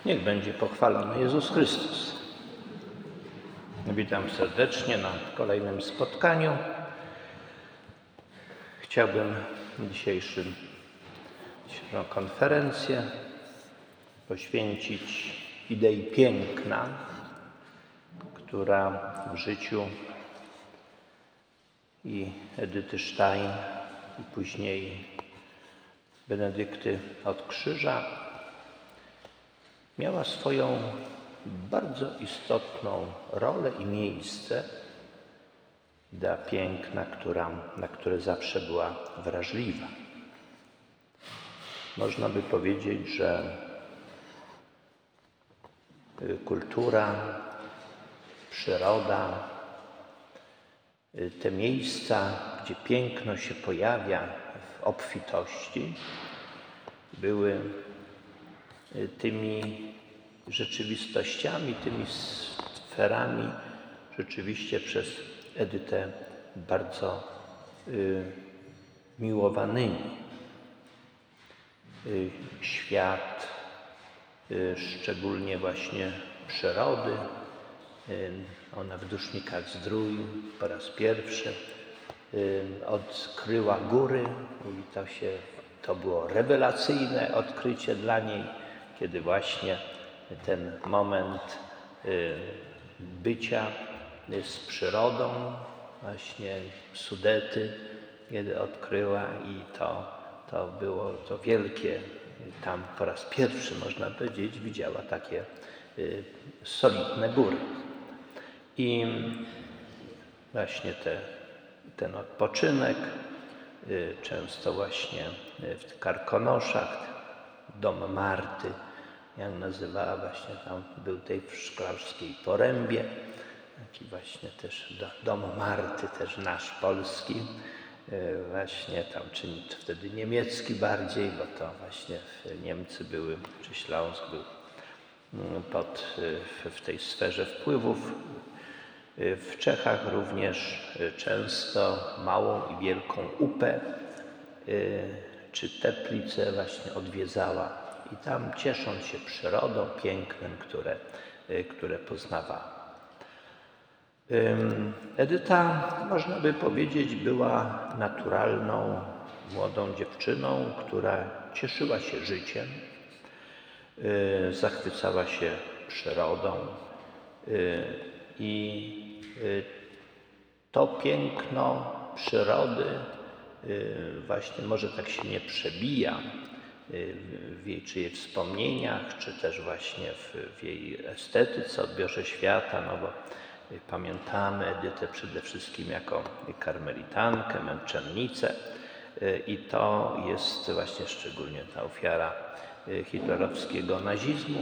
Niech będzie pochwalony Jezus Chrystus. Witam serdecznie na kolejnym spotkaniu. Chciałbym dzisiejszą konferencję poświęcić idei piękna, która w życiu i Edyty Stein, i później Benedykty od Krzyża miała swoją bardzo istotną rolę i miejsce. Idea piękna, na które zawsze była wrażliwa. Można by powiedzieć, że kultura, przyroda, te miejsca, gdzie piękno się pojawia w obfitości, były tymi rzeczywistościami, tymi sferami rzeczywiście przez Edytę bardzo miłowanymi. Świat, szczególnie właśnie przyrody, ona w Dusznikach Zdrój po raz pierwszy odkryła góry i to było rewelacyjne odkrycie dla niej, kiedy właśnie ten moment bycia z przyrodą, właśnie Sudety, kiedy odkryła i to było to wielkie, tam po raz pierwszy można powiedzieć widziała takie solidne góry. I właśnie ten odpoczynek, często właśnie w Karkonoszach, dom Marty, jak nazywała właśnie tam, był tej w Szklarskiej Porębie, taki właśnie też dom Marty, też nasz polski, właśnie tam, czy wtedy niemiecki bardziej, bo to właśnie Niemcy były, czy Śląsk był w tej sferze wpływów. W Czechach również często Małą i Wielką Upę czy Teplice właśnie odwiedzała i tam ciesząc się przyrodą, pięknem, które poznawała. Edyta, można by powiedzieć, była naturalną, młodą dziewczyną, która cieszyła się życiem, zachwycała się przyrodą i to piękno przyrody właśnie może tak się nie przebija w jej wspomnieniach, czy też właśnie w jej estetyce, odbiorze świata, no bo pamiętamy Edytę przede wszystkim jako karmelitankę, męczennicę i to jest właśnie szczególnie ta ofiara hitlerowskiego nazizmu,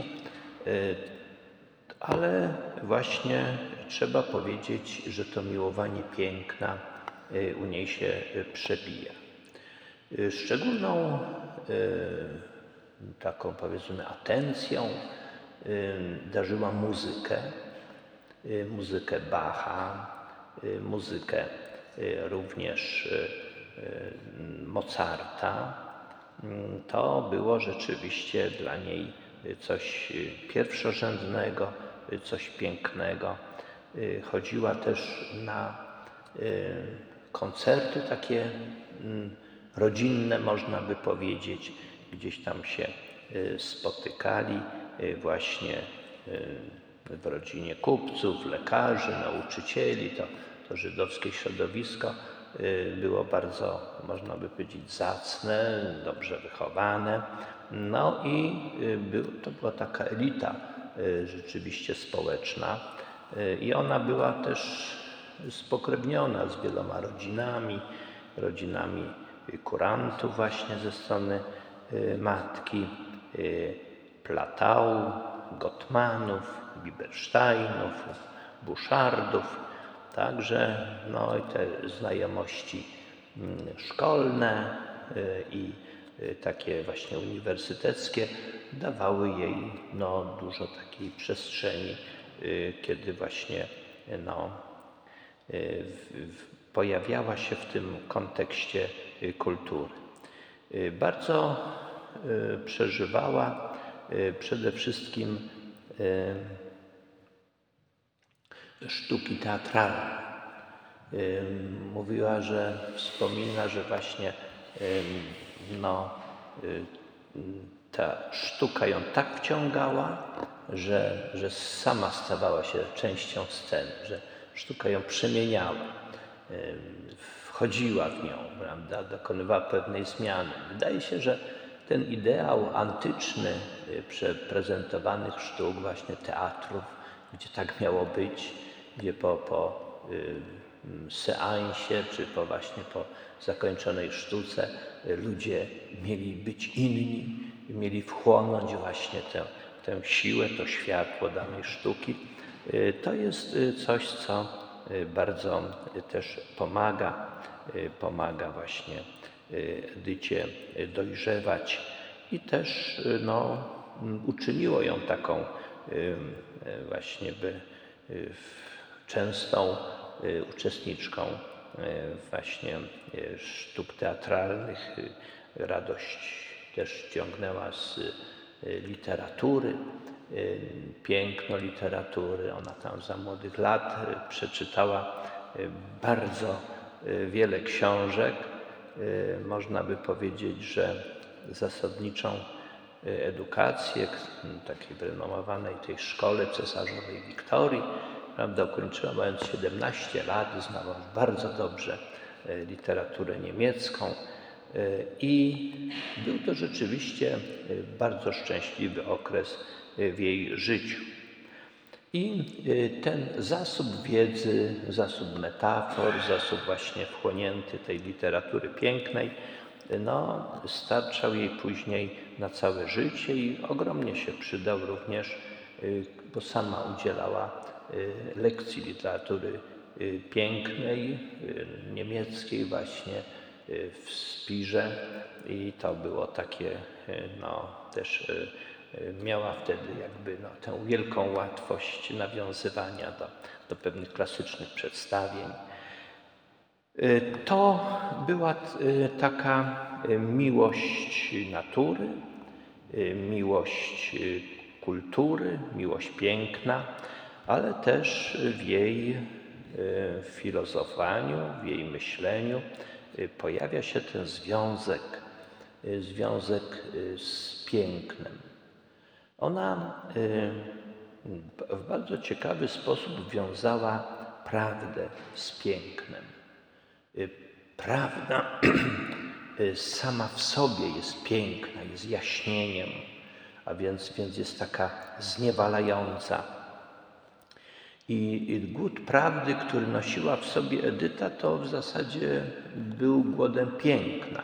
ale właśnie trzeba powiedzieć, że to miłowanie piękna u niej się przebija. Szczególną taką, powiedzmy, atencją darzyła muzykę Bacha, muzykę również Mozarta. To było rzeczywiście dla niej coś pierwszorzędnego, coś pięknego. Chodziła też na koncerty takie rodzinne, można by powiedzieć. Gdzieś tam się spotykali właśnie w rodzinie kupców, lekarzy, nauczycieli. To żydowskie środowisko było bardzo, można by powiedzieć, zacne, dobrze wychowane. No i to była taka elita rzeczywiście społeczna i ona była też spokrewniona z wieloma rodzinami kurantów właśnie ze strony matki, Platału, Gottmanów, Biebersteinów, Buszardów. Także no, i te znajomości szkolne i takie właśnie uniwersyteckie dawały jej dużo takiej przestrzeni, kiedy właśnie pojawiała się w tym kontekście kultury. Bardzo przeżywała przede wszystkim sztuki teatralne. Mówiła, wspomina, że właśnie ta sztuka ją tak wciągała, że sama stawała się częścią sceny, że sztuka ją przemieniała, wchodziła w nią, prawda, dokonywała pewnej zmiany. Wydaje się, że ten ideał antyczny prezentowanych sztuk, właśnie teatrów, gdzie tak miało być, gdzie po seansie, czy właśnie po zakończonej sztuce ludzie mieli być inni, mieli wchłonąć właśnie tę siłę, to światło danej sztuki. To jest coś, co bardzo też pomaga właśnie Edycie dojrzewać i też uczyniło ją taką właśnie częstą uczestniczką właśnie sztuk teatralnych. Radość też ciągnęła z literatury, piękno literatury. Ona tam za młodych lat przeczytała bardzo wiele książek. Można by powiedzieć, że zasadniczą edukację, takiej wyrenommowanej tej szkole cesarzowej Wiktorii, prawda, ukończyła mając 17 lat, znała bardzo dobrze literaturę niemiecką i był to rzeczywiście bardzo szczęśliwy okres w jej życiu. I ten zasób wiedzy, zasób metafor, zasób właśnie wchłonięty tej literatury pięknej, starczał jej później na całe życie i ogromnie się przydał również, bo sama udzielała lekcji literatury pięknej, niemieckiej właśnie w Spirze i to było takie, też miała wtedy tę wielką łatwość nawiązywania do pewnych klasycznych przedstawień. To była taka miłość natury, miłość kultury, miłość piękna, ale też w jej filozofowaniu, w jej myśleniu pojawia się ten związek z pięknem. Ona w bardzo ciekawy sposób wiązała prawdę z pięknem. Prawda sama w sobie jest piękna, jest jaśnieniem, a więc jest taka zniewalająca. I głód prawdy, który nosiła w sobie Edyta, to w zasadzie był głodem piękna.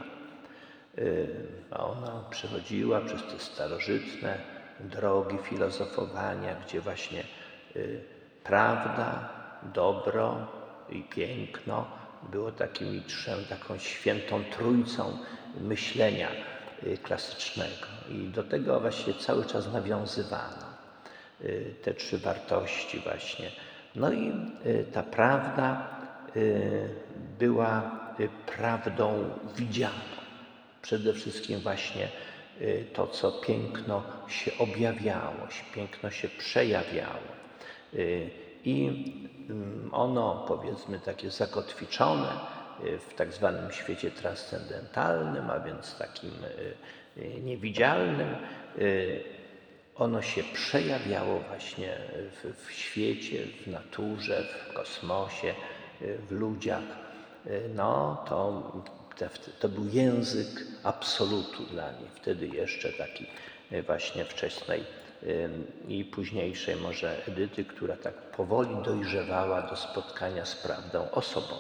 A ona przechodziła przez te starożytne drogi filozofowania, gdzie właśnie prawda, dobro i piękno było taką świętą trójcą myślenia klasycznego. I do tego właśnie cały czas nawiązywano. Te trzy wartości właśnie. I ta prawda była prawdą widzianą. Przede wszystkim właśnie to, co piękno się objawiało, piękno się przejawiało. I ono, powiedzmy, takie zakotwiczone w tak zwanym świecie transcendentalnym, a więc takim niewidzialnym, ono się przejawiało właśnie w świecie, w naturze, w kosmosie, w ludziach. To był język absolutu dla niej. Wtedy jeszcze taki właśnie wczesnej i późniejszej może Edyty, która tak powoli dojrzewała do spotkania z prawdą osobową.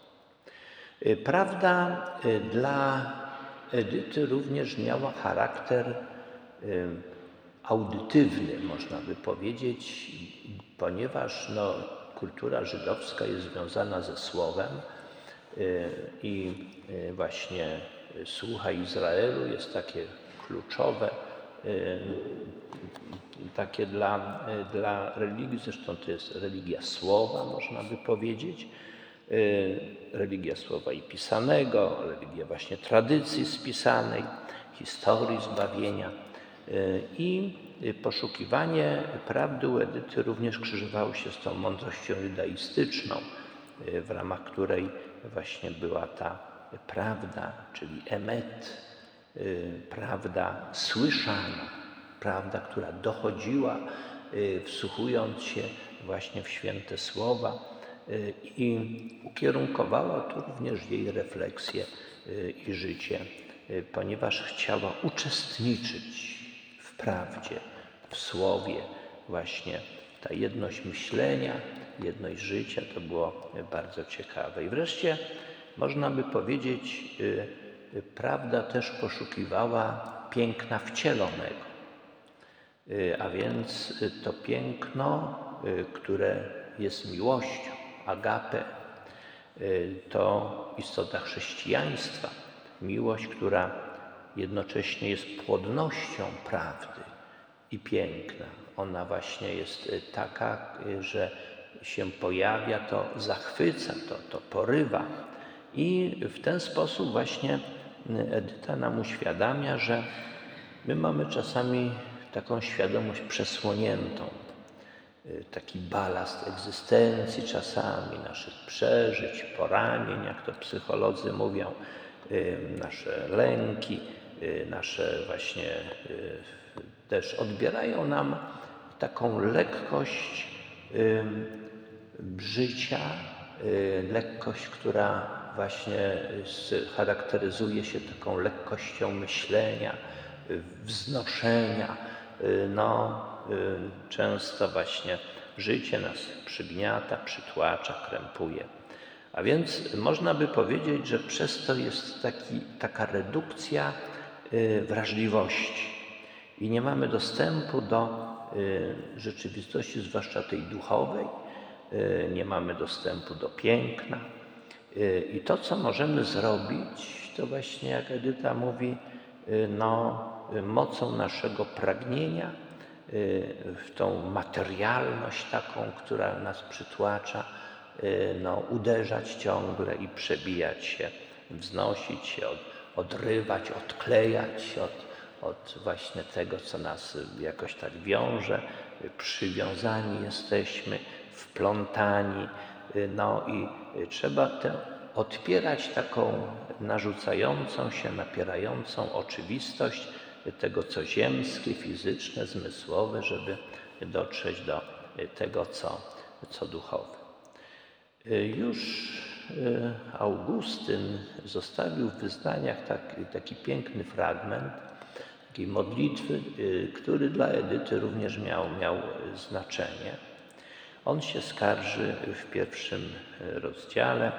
Prawda dla Edyty również miała charakter audytywny, można by powiedzieć, ponieważ kultura żydowska jest związana ze słowem i właśnie Słucha Izraelu jest takie kluczowe, takie dla religii, zresztą to jest religia słowa, można by powiedzieć, religia słowa i pisanego, religia właśnie tradycji spisanej, historii zbawienia. I poszukiwanie prawdy u Edyty również krzyżowało się z tą mądrością judaistyczną, w ramach której właśnie była ta prawda, czyli emet, prawda słyszana, prawda, która dochodziła, wsłuchując się właśnie w święte słowa, i ukierunkowała tu również jej refleksję i życie, ponieważ chciała uczestniczyć w prawdzie, w słowie. Właśnie ta jedność myślenia, jedność życia to było bardzo ciekawe. I wreszcie można by powiedzieć, prawda też poszukiwała piękna wcielonego, a więc to piękno, które jest miłością, agape, to istota chrześcijaństwa, miłość, która jednocześnie jest płodnością prawdy i piękna. Ona właśnie jest taka, że się pojawia, to zachwyca, to porywa. I w ten sposób właśnie Edyta nam uświadamia, że my mamy czasami taką świadomość przesłoniętą, taki balast egzystencji czasami, naszych przeżyć, poranień, jak to psycholodzy mówią, nasze lęki, nasze właśnie też odbierają nam taką lekkość życia, lekkość, która właśnie charakteryzuje się taką lekkością myślenia, wznoszenia. Często właśnie życie nas przygniata, przytłacza, krępuje. A więc można by powiedzieć, że przez to jest taka redukcja wrażliwości i nie mamy dostępu do rzeczywistości, zwłaszcza tej duchowej, nie mamy dostępu do piękna. I to, co możemy zrobić, to właśnie, jak Edyta mówi, mocą naszego pragnienia w tą materialność taką, która nas przytłacza, uderzać ciągle i przebijać się, wznosić się, odrywać, odklejać od właśnie tego, co nas jakoś tak wiąże, przywiązani jesteśmy, wplątani, i trzeba odpierać taką narzucającą się, napierającą oczywistość tego, co ziemskie, fizyczne, zmysłowe, żeby dotrzeć do tego, co duchowe. Już Augustyn zostawił w wyznaniach taki piękny fragment, takiej modlitwy, który dla Edyty również miał znaczenie. On się skarży w pierwszym rozdziale,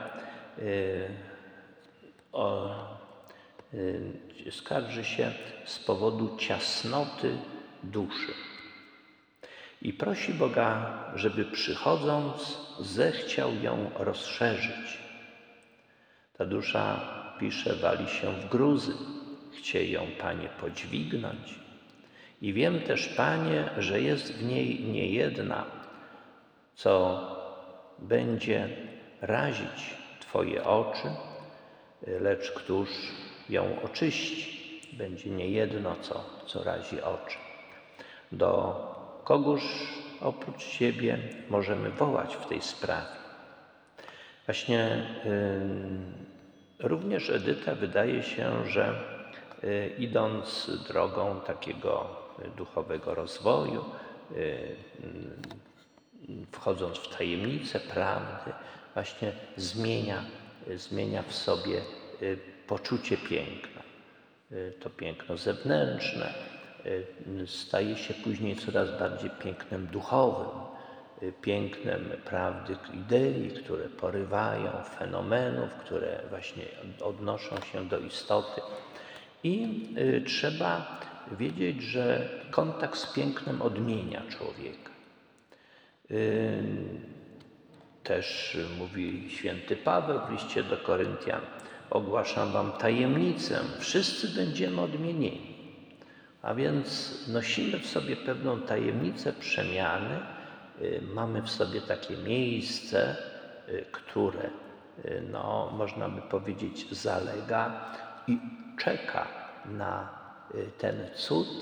skarży się z powodu ciasnoty duszy i prosi Boga, żeby przychodząc zechciał ją rozszerzyć. Ta dusza, pisze, wali się w gruzy, chcie ją, Panie, podźwignąć. I wiem też, Panie, że jest w niej niejedna, co będzie razić Twoje oczy, lecz któż ją oczyści? Będzie niejedno, co razi oczy. Do kogóż oprócz Ciebie możemy wołać w tej sprawie? Właśnie również Edyta wydaje się, że idąc drogą takiego duchowego rozwoju, wchodząc w tajemnicę prawdy, właśnie zmienia w sobie poczucie piękna. To piękno zewnętrzne staje się później coraz bardziej pięknem duchowym, pięknem prawdy, idei, które porywają, fenomenów, które właśnie odnoszą się do istoty. I trzeba wiedzieć, że kontakt z pięknem odmienia człowieka. Też mówi święty Paweł w liście do Koryntian: ogłaszam wam tajemnicę, wszyscy będziemy odmienieni. A więc nosimy w sobie pewną tajemnicę przemiany, mamy w sobie takie miejsce, które, można by powiedzieć, zalega i czeka na ten cud,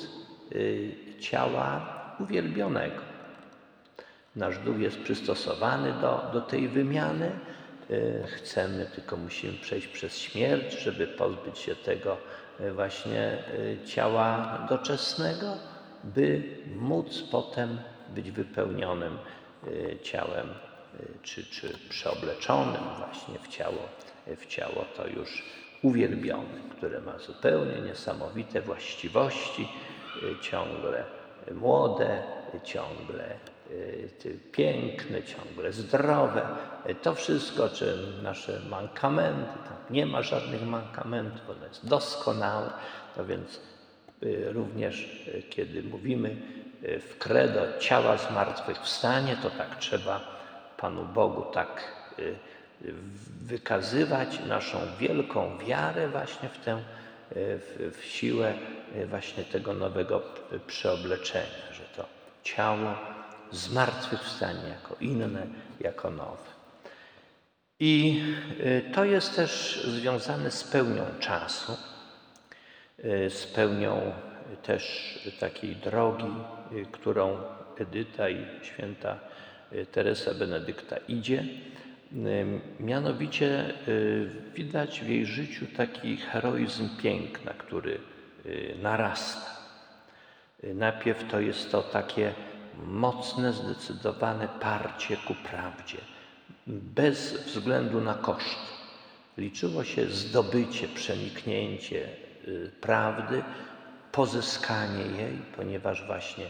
ciała uwielbionego. Nasz duch jest przystosowany do tej wymiany. Chcemy, tylko musimy przejść przez śmierć, żeby pozbyć się tego właśnie ciała doczesnego, by móc potem być wypełnionym ciałem, czy przeobleczonym właśnie w ciało to już uwielbione, które ma zupełnie niesamowite właściwości, ciągle młode, ciągle piękne, ciągle zdrowe. To wszystko, czy nasze mankamenty, tam nie ma żadnych mankamentów, ono jest doskonałe. No więc również kiedy mówimy w credo ciała zmartwychwstanie, to tak trzeba Panu Bogu tak wykazywać naszą wielką wiarę właśnie w siłę właśnie tego nowego przeobleczenia, że to ciało zmartwychwstanie jako inne, jako nowe. I to jest też związane z pełnią czasu, z pełnią też takiej drogi, którą Edyta i święta Teresa Benedykta idzie. Mianowicie widać w jej życiu taki heroizm piękna, który narasta. Najpierw to jest to takie mocne, zdecydowane parcie ku prawdzie, bez względu na koszty. Liczyło się zdobycie, przeniknięcie prawdy, pozyskanie jej, ponieważ właśnie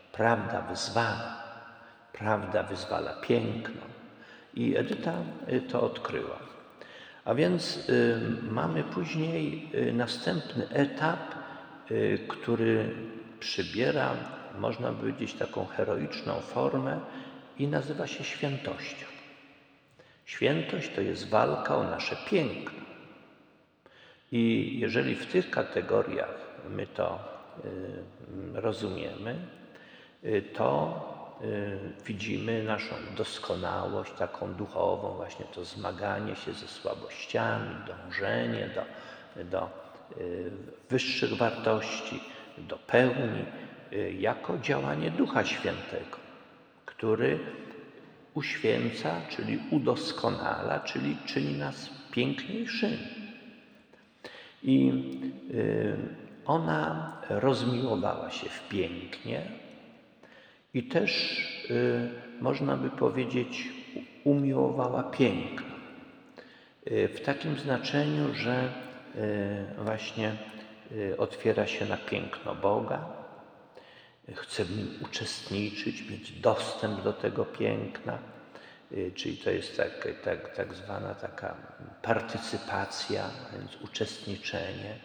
prawda wyzwala piękno. I Edyta to odkryła. A więc mamy później następny etap, który przybiera, można powiedzieć, taką heroiczną formę i nazywa się świętością. Świętość to jest walka o nasze piękno. I jeżeli w tych kategoriach my to rozumiemy, to widzimy naszą doskonałość, taką duchową, właśnie to zmaganie się ze słabościami, dążenie do wyższych wartości, do pełni, jako działanie Ducha Świętego, który uświęca, czyli udoskonala, czyli czyni nas piękniejszymi. I ona rozmiłowała się w pięknie i też, można by powiedzieć, umiłowała piękno. W takim znaczeniu, że właśnie otwiera się na piękno Boga, chce w nim uczestniczyć, mieć dostęp do tego piękna, czyli to jest tak zwana taka partycypacja, więc uczestniczenie.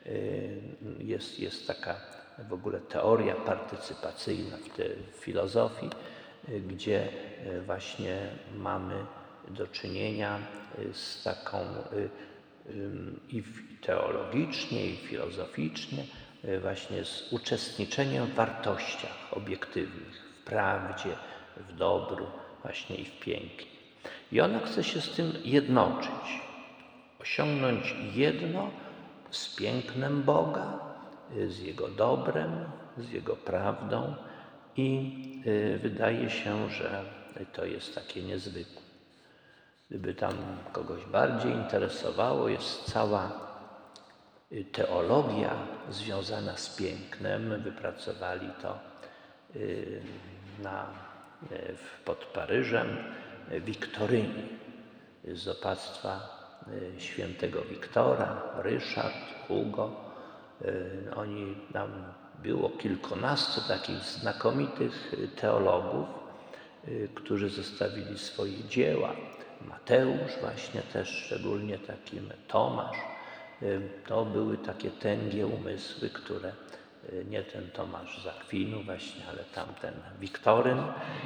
Jest taka w ogóle teoria partycypacyjna w filozofii, gdzie właśnie mamy do czynienia z taką i teologicznie, i filozoficznie właśnie z uczestniczeniem w wartościach obiektywnych, w prawdzie, w dobru, właśnie i w pięknie. I ona chce się z tym jednoczyć, osiągnąć jedno z pięknem Boga, z Jego dobrem, z Jego prawdą i wydaje się, że to jest takie niezwykłe. Gdyby tam kogoś bardziej interesowało, jest cała teologia związana z pięknem. Wypracowali to pod Paryżem Wiktoryni z opactwa świętego Wiktora, Ryszard, Hugo. Tam było kilkunastu takich znakomitych teologów, którzy zostawili swoje dzieła. Mateusz właśnie też, szczególnie takim Tomasz. To były takie tęgie umysły, które nie ten Tomasz z Akwinu właśnie, ale tamten Wiktoryn,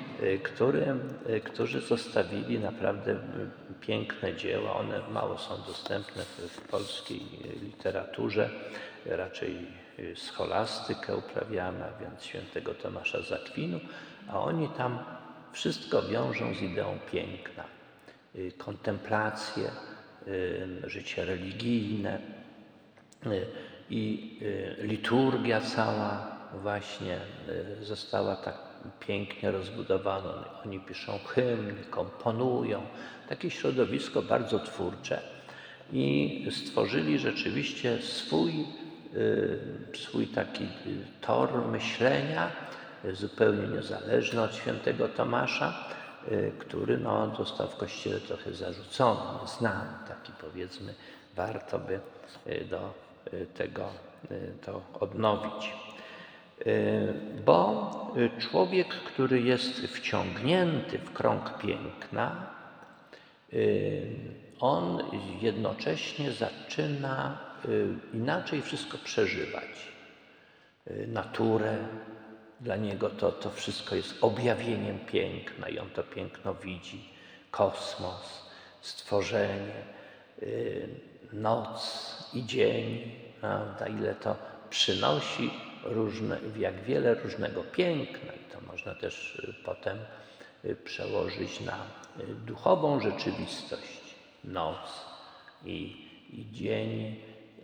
którzy zostawili naprawdę piękne dzieła. One mało są dostępne w polskiej literaturze, raczej scholastykę uprawiamy, a więc świętego Tomasza z Akwinu, a oni tam wszystko wiążą z ideą piękna. Kontemplację, życie religijne i liturgia cała właśnie została tak pięknie rozbudowana. Oni piszą hymny, komponują, takie środowisko bardzo twórcze i stworzyli rzeczywiście swój taki tor myślenia, zupełnie niezależny od świętego Tomasza, który został w Kościele trochę zarzucony, nieznany, taki powiedzmy, warto by do tego to odnowić. Bo człowiek, który jest wciągnięty w krąg piękna, on jednocześnie zaczyna inaczej wszystko przeżywać. Naturę, dla niego to wszystko jest objawieniem piękna i on to piękno widzi. Kosmos, stworzenie, noc i dzień, prawda? Ile to przynosi jak wiele różnego piękna i to można też potem przełożyć na duchową rzeczywistość. Noc i dzień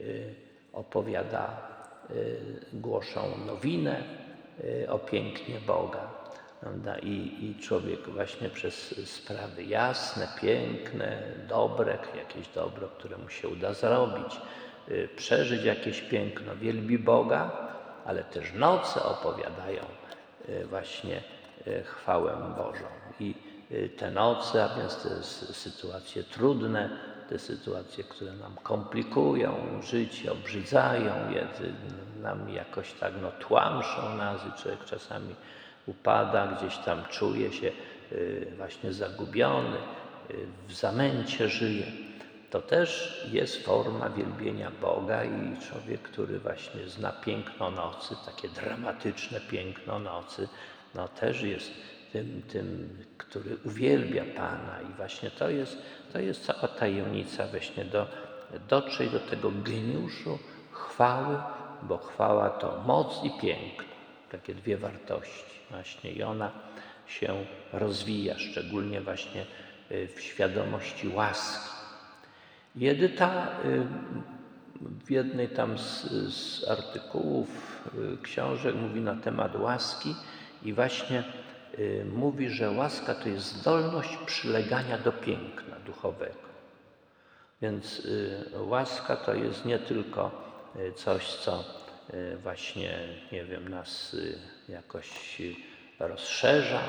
głoszą nowinę o pięknie Boga. Prawda? I człowiek właśnie przez sprawy jasne, piękne, dobre, jakieś dobro, które mu się uda zrobić, przeżyć jakieś piękno, wielbi Boga, ale też noce opowiadają właśnie chwałę Bożą. I te noce, a więc te sytuacje trudne, te sytuacje, które nam komplikują życie, obrzydzają je, nam jakoś tak tłamszą nas i człowiek czasami upada, gdzieś tam czuje się właśnie zagubiony, w zamęcie żyje. To też jest forma wielbienia Boga i człowiek, który właśnie zna piękno nocy, takie dramatyczne piękno nocy, też jest tym, który uwielbia Pana i właśnie to jest cała tajemnica właśnie dotrzeć do tego geniuszu chwały, bo chwała to moc i piękno, takie dwie wartości właśnie i ona się rozwija, szczególnie właśnie w świadomości łaski. I Edyta w jednej tam z artykułów książek mówi na temat łaski i właśnie mówi, że łaska to jest zdolność przylegania do piękna duchowego. Więc łaska to jest nie tylko coś, co właśnie, nie wiem, nas jakoś rozszerza,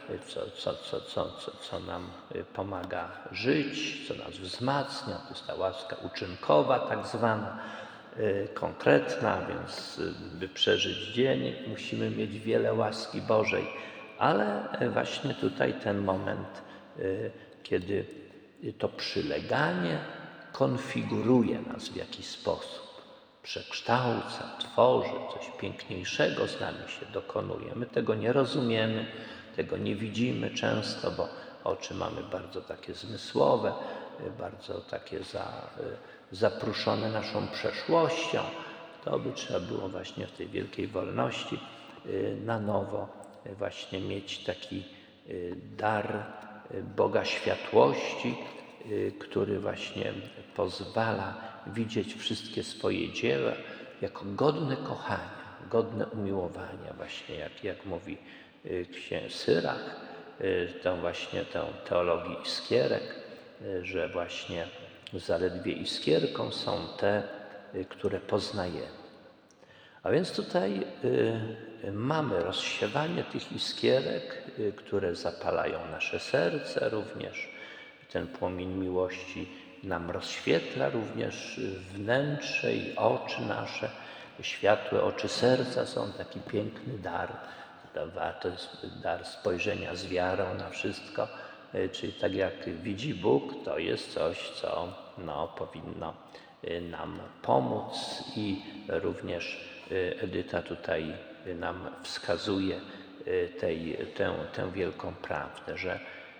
co nam pomaga żyć, co nas wzmacnia. To jest ta łaska uczynkowa tak zwana, konkretna, więc by przeżyć dzień, musimy mieć wiele łaski Bożej. Ale właśnie tutaj ten moment, kiedy to przyleganie konfiguruje nas w jakiś sposób, przekształca, tworzy, coś piękniejszego z nami się dokonuje. My tego nie rozumiemy, tego nie widzimy często, bo oczy mamy bardzo takie zmysłowe, bardzo takie zapruszone naszą przeszłością. To by trzeba było właśnie w tej wielkiej wolności na nowo właśnie mieć taki dar Boga światłości, który właśnie pozwala widzieć wszystkie swoje dzieła jako godne kochania, godne umiłowania, właśnie jak mówi ksiądz Syrach, tę teologii iskierek, że właśnie zaledwie iskierką są te, które poznajemy. A więc tutaj mamy rozsiewanie tych iskierek, które zapalają nasze serce również. Ten płomień miłości nam rozświetla również wnętrze i oczy nasze. Światłe oczy serca są taki piękny dar. To jest dar spojrzenia z wiarą na wszystko. Czyli tak jak widzi Bóg, to jest coś, co powinno nam pomóc i również Edyta tutaj nam wskazuje tę wielką prawdę, że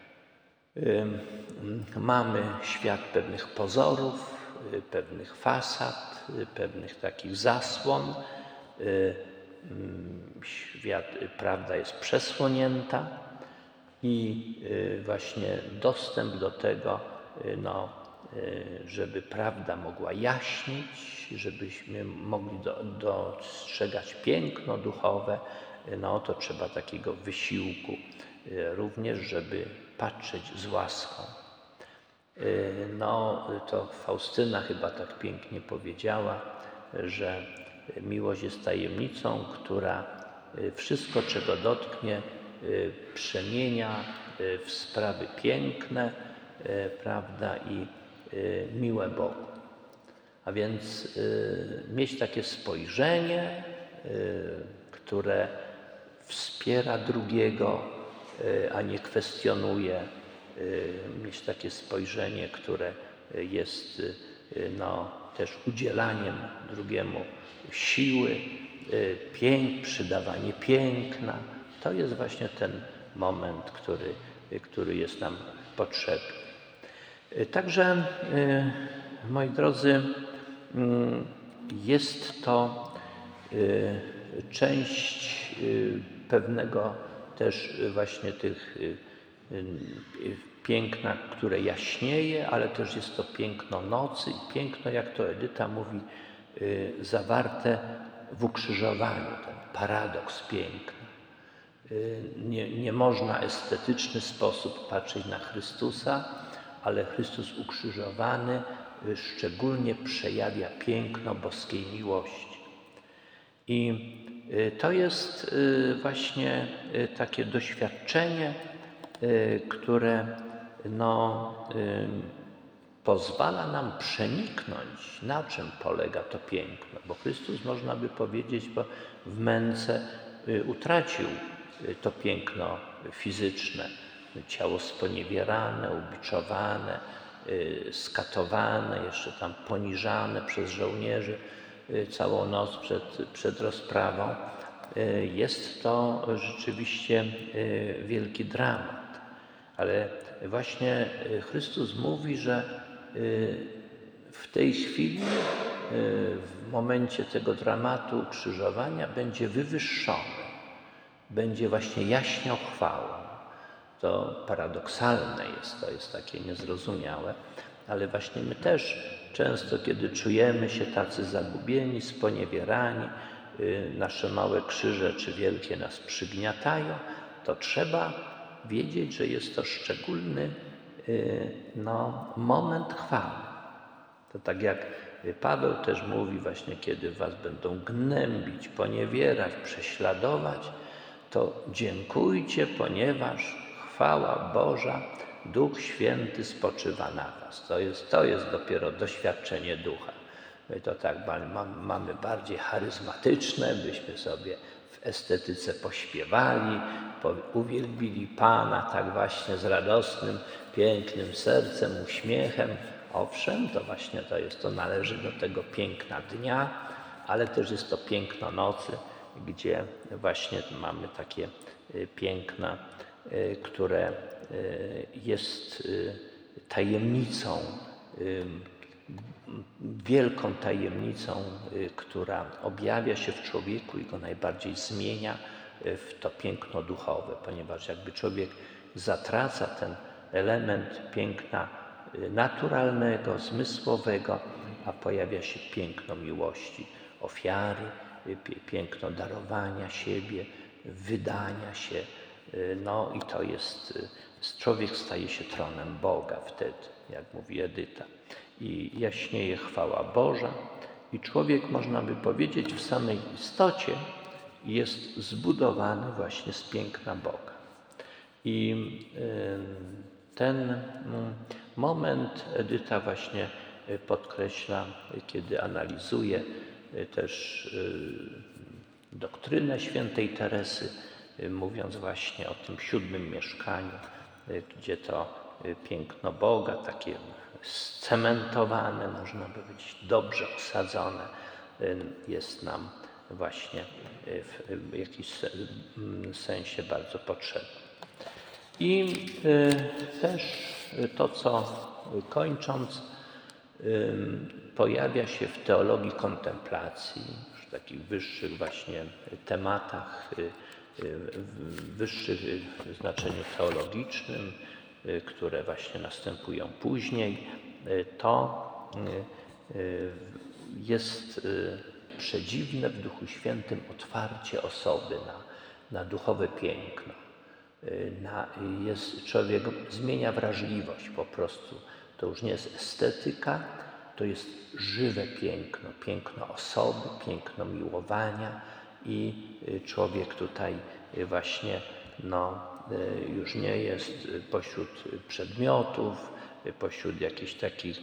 mamy świat pewnych pozorów, pewnych fasad, pewnych takich zasłon. Prawda jest przesłonięta i właśnie dostęp do tego żeby prawda mogła jaśnieć, żebyśmy mogli dostrzegać piękno duchowe, no to trzeba takiego wysiłku również, żeby patrzeć z łaską. No to Faustyna chyba tak pięknie powiedziała, że miłość jest tajemnicą, która wszystko, czego dotknie, przemienia w sprawy piękne, prawda, i miłe Bogu. A więc mieć takie spojrzenie, które wspiera drugiego, a nie kwestionuje, mieć takie spojrzenie, które jest też udzielaniem drugiemu siły, przydawanie piękna. To jest właśnie ten moment, który jest nam potrzebny. Także, moi drodzy, jest to część pewnego też właśnie tych piękna, które jaśnieje, ale też jest to piękno nocy i piękno, jak to Edyta mówi, zawarte w ukrzyżowaniu, ten paradoks piękna. Nie można w estetyczny sposób patrzeć na Chrystusa, ale Chrystus ukrzyżowany szczególnie przejawia piękno boskiej miłości. I to jest właśnie takie doświadczenie, które pozwala nam przeniknąć, na czym polega to piękno. Bo Chrystus, można by powiedzieć, w męce utracił to piękno fizyczne. Ciało sponiewierane, ubiczowane, skatowane, jeszcze tam poniżane przez żołnierzy całą noc przed rozprawą. Jest to rzeczywiście wielki dramat. Ale właśnie Chrystus mówi, że w tej chwili, w momencie tego dramatu ukrzyżowania będzie wywyższony, będzie właśnie jaśniał chwałą. To paradoksalne jest, to jest takie niezrozumiałe, ale właśnie my też często, kiedy czujemy się tacy zagubieni, sponiewierani, nasze małe krzyże czy wielkie nas przygniatają, to trzeba wiedzieć, że jest to szczególny moment chwały. To tak jak Paweł też mówi właśnie, kiedy was będą gnębić, poniewierać, prześladować, to dziękujcie, ponieważ chwała Boża, Duch Święty spoczywa na was. To jest dopiero doświadczenie Ducha. My to tak mamy bardziej charyzmatyczne, byśmy sobie w estetyce pośpiewali, uwielbili Pana tak właśnie z radosnym, pięknym sercem, uśmiechem. Owszem, to właśnie to należy do tego piękna dnia, ale też jest to piękno nocy, gdzie właśnie mamy takie piękna, które jest tajemnicą, wielką tajemnicą, która objawia się w człowieku i go najbardziej zmienia w to piękno duchowe, ponieważ jakby człowiek zatraca ten element piękna naturalnego, zmysłowego, a pojawia się piękno miłości, ofiary, piękno darowania siebie, wydania się. I to jest, człowiek staje się tronem Boga wtedy, jak mówi Edyta. I jaśnieje chwała Boża i człowiek, można by powiedzieć, w samej istocie jest zbudowany właśnie z piękna Boga. I ten moment Edyta właśnie podkreśla, kiedy analizuje też doktrynę świętej Teresy, mówiąc właśnie o tym 7. mieszkaniu, gdzie to piękno Boga, takie scementowane, można powiedzieć, dobrze osadzone, jest nam właśnie w jakimś sensie bardzo potrzebne. I też to, co kończąc, pojawia się w teologii kontemplacji, w takich wyższych właśnie tematach, w wyższych znaczeniu teologicznym, które właśnie następują później, to jest przedziwne w Duchu Świętym otwarcie osoby na duchowe piękno. Człowiek zmienia wrażliwość po prostu. To już nie jest estetyka, to jest żywe piękno, piękno osoby, piękno miłowania i człowiek tutaj właśnie już nie jest pośród przedmiotów, pośród jakichś takich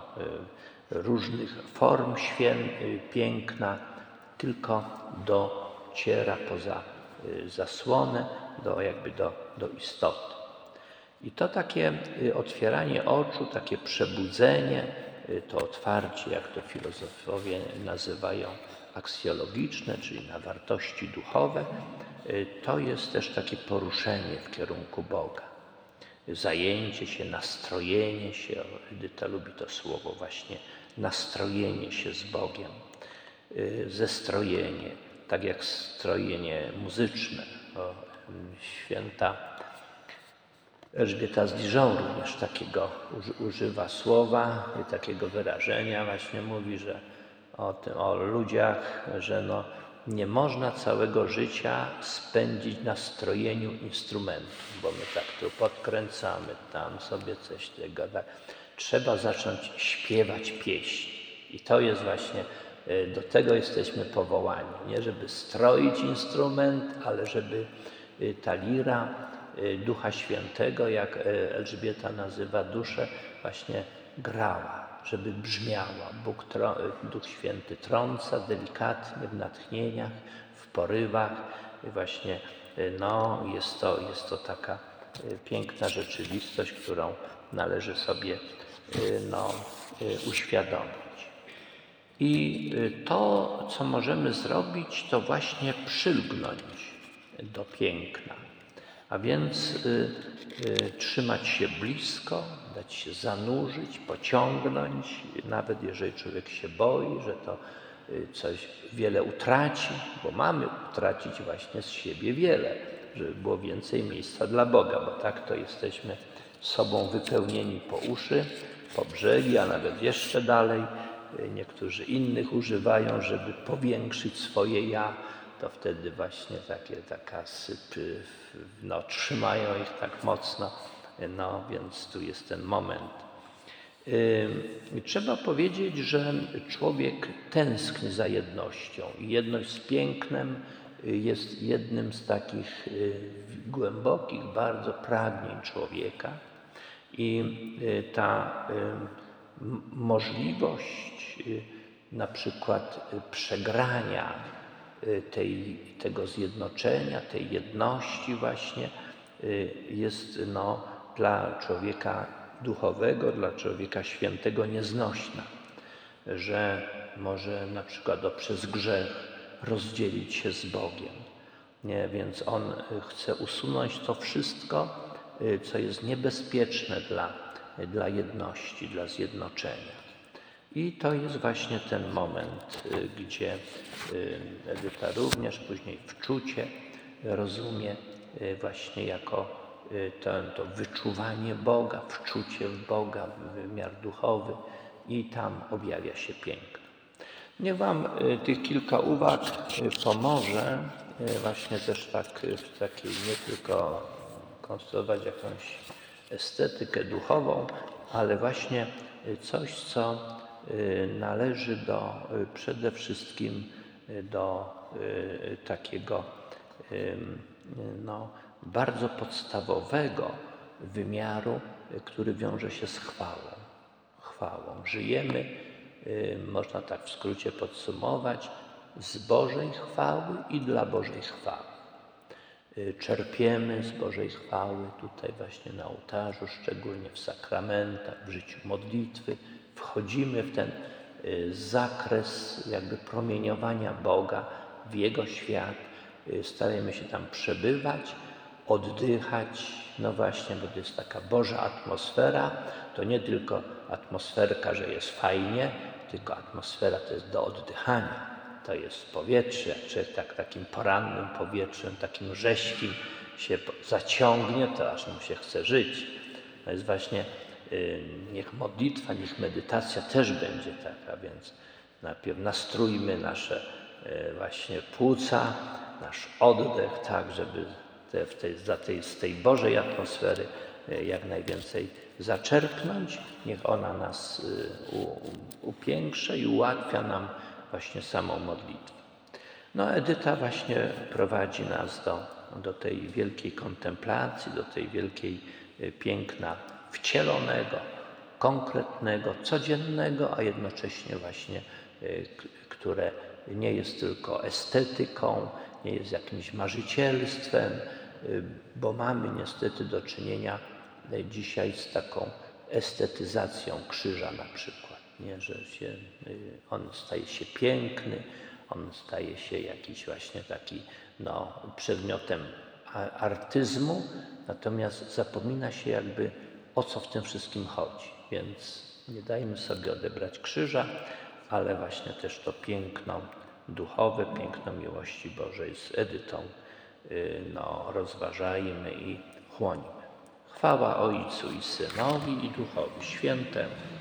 różnych form piękna, tylko dociera poza zasłonę, do istoty. I to takie otwieranie oczu, takie przebudzenie, to otwarcie, jak to filozofowie nazywają, aksjologiczne, czyli na wartości duchowe, to jest też takie poruszenie w kierunku Boga. Zajęcie się, nastrojenie się, Edyta lubi to słowo właśnie, nastrojenie się z Bogiem, zestrojenie, tak jak strojenie muzyczne. Święta Elżbieta z Dijon również takiego używa słowa i takiego wyrażenia, właśnie mówi, że o ludziach, że nie można całego życia spędzić na strojeniu instrumentów, bo my tak tu podkręcamy, tam sobie coś tego, tak. Trzeba zacząć śpiewać pieśń. I to jest właśnie, do tego jesteśmy powołani, nie żeby stroić instrument, ale żeby ta lira Ducha Świętego, jak Elżbieta nazywa duszę, właśnie grała, żeby brzmiała. Duch Święty trąca delikatnie w natchnieniach, w porywach. I właśnie jest to taka piękna rzeczywistość, którą należy sobie uświadomić. I to, co możemy zrobić, to właśnie przylgnąć do piękna. A więc trzymać się blisko, dać się zanurzyć, pociągnąć, nawet jeżeli człowiek się boi, że to coś wiele utraci, bo mamy utracić właśnie z siebie wiele, żeby było więcej miejsca dla Boga, bo tak to jesteśmy sobą wypełnieni po uszy, po brzegi, a nawet jeszcze dalej. Niektórzy innych używają, żeby powiększyć swoje ja, to wtedy właśnie taka sypy, trzymają ich tak mocno, więc tu jest ten moment. Trzeba powiedzieć, że człowiek tęskni za jednością i jedność z pięknem jest jednym z takich głębokich bardzo pragnień człowieka i ta możliwość na przykład przegrania tego zjednoczenia, tej jedności właśnie jest dla człowieka duchowego, dla człowieka świętego nieznośna, że może na przykład przez grzech rozdzielić się z Bogiem. Więc on chce usunąć to wszystko, co jest niebezpieczne dla jedności, dla zjednoczenia. I to jest właśnie ten moment, gdzie Edyta również później wczucie rozumie właśnie jako to wyczuwanie Boga, wczucie w Boga, wymiar duchowy i tam objawia się piękno. Niech Wam tych kilka uwag pomoże właśnie też tak w takiej nie tylko konstruować jakąś estetykę duchową, ale właśnie coś, co należy przede wszystkim do takiego bardzo podstawowego wymiaru, który wiąże się z chwałą. Żyjemy, można tak w skrócie podsumować, z Bożej chwały i dla Bożej chwały. Czerpiemy z Bożej chwały tutaj właśnie na ołtarzu, szczególnie w sakramentach, w życiu modlitwy. Wchodzimy w ten zakres jakby promieniowania Boga w Jego świat. Starajmy się tam przebywać, oddychać. No właśnie, bo to jest taka Boża atmosfera. To nie tylko atmosferka, że jest fajnie, tylko atmosfera to jest do oddychania. To jest powietrze, jak człowiek takim porannym powietrzem, takim rześkim się zaciągnie, to aż mu się chce żyć. To jest właśnie Niech modlitwa, niech medytacja też będzie taka, więc najpierw nastrójmy nasze właśnie płuca, nasz oddech, tak, żeby z tej Bożej atmosfery jak najwięcej zaczerpnąć. Niech ona nas upiększa i ułatwia nam właśnie samą modlitwę. No, Edyta właśnie prowadzi nas do tej wielkiej kontemplacji, do tej wielkiej piękna wcielonego, konkretnego, codziennego, a jednocześnie właśnie, które nie jest tylko estetyką, nie jest jakimś marzycielstwem, bo mamy niestety do czynienia dzisiaj z taką estetyzacją krzyża na przykład, nie? Że on staje się piękny, on staje się jakiś właśnie taki przedmiotem artyzmu, natomiast zapomina się jakby o co w tym wszystkim chodzi. Więc nie dajmy sobie odebrać krzyża, ale właśnie też to piękno duchowe, piękno miłości Bożej z Edytą rozważajmy i chłońmy. Chwała Ojcu i Synowi i Duchowi Świętemu.